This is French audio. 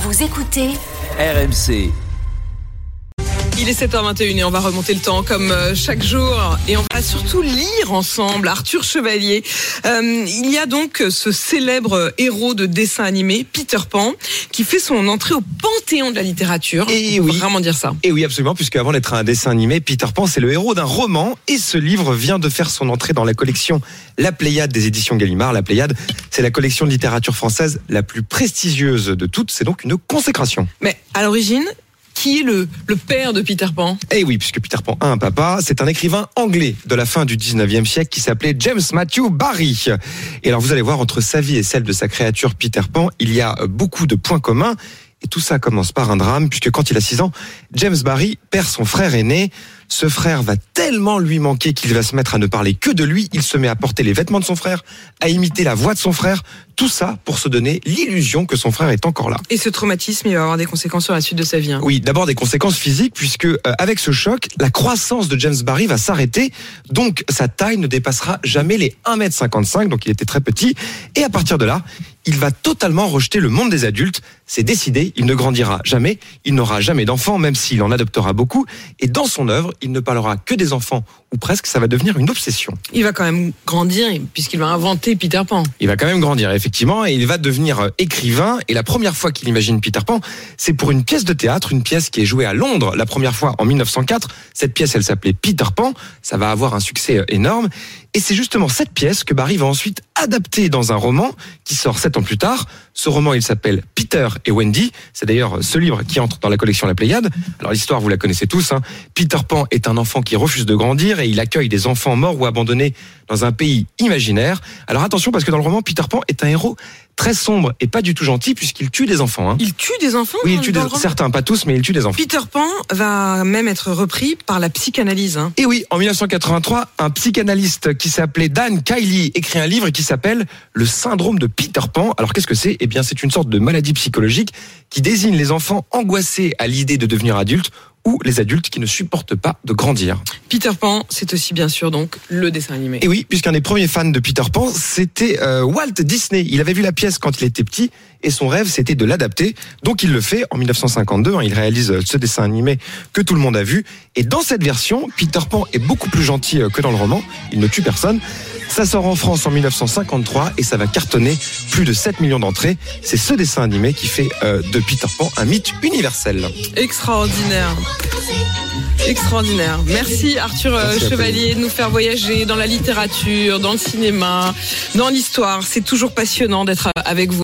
Vous écoutez RMC. Il est 7h21 et on va remonter le temps comme chaque jour et on va surtout lire ensemble Arthur Chevalier. Il y a donc ce célèbre héros de dessin animé, Peter Pan, qui fait son entrée au panthéon de la littérature. Et on oui, peut vraiment dire ça. Et oui, absolument, puisque avant d'être un dessin animé, Peter Pan, c'est le héros d'un roman et ce livre vient de faire son entrée dans la collection La Pléiade des éditions Gallimard. La Pléiade, c'est la collection de littérature française la plus prestigieuse de toutes. C'est donc une consécration. Mais à l'origine, qui est le père de Peter Pan ? Eh oui, puisque Peter Pan a un papa, c'est un écrivain anglais de la fin du 19e siècle qui s'appelait James Matthew Barrie. Et alors vous allez voir, entre sa vie et celle de sa créature Peter Pan, il y a beaucoup de points communs. Et tout ça commence par un drame, puisque quand il a 6 ans, James Barrie perd son frère aîné. Ce frère va tellement lui manquer qu'il va se mettre à ne parler que de lui. Il se met à porter les vêtements de son frère, à imiter la voix de son frère. Tout ça pour se donner l'illusion que son frère est encore là. Et ce traumatisme, il va avoir des conséquences sur la suite de sa vie. Oui, d'abord des conséquences physiques, puisque avec ce choc, la croissance de James Barrie va s'arrêter. Donc sa taille ne dépassera jamais les 1,55 m, donc il était très petit. Et à partir de là, il va totalement rejeter le monde des adultes. C'est décidé, il ne grandira jamais, il n'aura jamais d'enfants, même s'il en adoptera beaucoup. Et dans son œuvre, il ne parlera que des enfants, ou presque, ça va devenir une obsession. Il va quand même grandir, puisqu'il va inventer Peter Pan. Il va quand même grandir, effectivement, et il va devenir écrivain. Et la première fois qu'il imagine Peter Pan, c'est pour une pièce de théâtre, une pièce qui est jouée à Londres, la première fois en 1904. Cette pièce, elle s'appelait Peter Pan. Ça va avoir un succès énorme. Et c'est justement cette pièce que Barrie va ensuite adapter dans un roman qui sort 7 ans plus tard. Ce roman, il s'appelle Peter et Wendy. C'est d'ailleurs ce livre qui entre dans la collection La Pléiade. Alors l'histoire, vous la connaissez tous. Peter Pan est un enfant qui refuse de grandir et il accueille des enfants morts ou abandonnés dans un pays imaginaire. Alors attention, parce que dans le roman, Peter Pan est un héros très sombre et pas du tout gentil puisqu'il tue des enfants. Il tue des enfants ? Oui, il tue certains, pas tous, mais il tue des enfants. Peter Pan va même être repris par la psychanalyse. Et oui, en 1983, un psychanalyste qui s'appelait Dan Kiley écrit un livre qui s'appelle Le syndrome de Peter Pan. Alors qu'est-ce que c'est ? Eh bien, c'est une sorte de maladie psychologique qui désigne les enfants angoissés à l'idée de devenir adultes ou les adultes qui ne supportent pas de grandir. Peter Pan, c'est aussi bien sûr donc le dessin animé. Et oui, puisqu'un des premiers fans de Peter Pan, c'était Walt Disney. Il avait vu la pièce quand il était petit et son rêve, c'était de l'adapter. Donc il le fait en 1952. Il réalise ce dessin animé que tout le monde a vu. Et dans cette version, Peter Pan est beaucoup plus gentil que dans le roman. Il ne tue personne. Ça sort en France en 1953 et ça va cartonner plus de 7 millions d'entrées. C'est ce dessin animé qui fait de Peter Pan un mythe universel. Extraordinaire. Extraordinaire. Merci Arthur Chevalier de nous faire voyager dans la littérature, dans le cinéma, dans l'histoire. C'est toujours passionnant d'être avec vous.